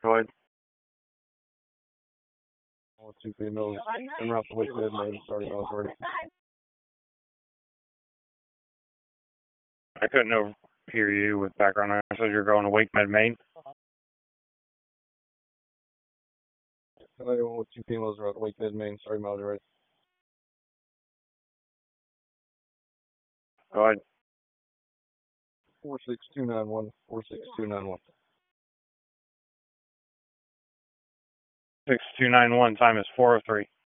Go ahead. All 2 females en route to Wake Mid-Main, starting miles ready. I couldn't overhear you with background noise. So you're going to Wake Mid-Main? 91 with 2 females en route to Wake Mid-Main, starting miles ready. Go ahead. 46291, 46291. 6291, time is 4:03.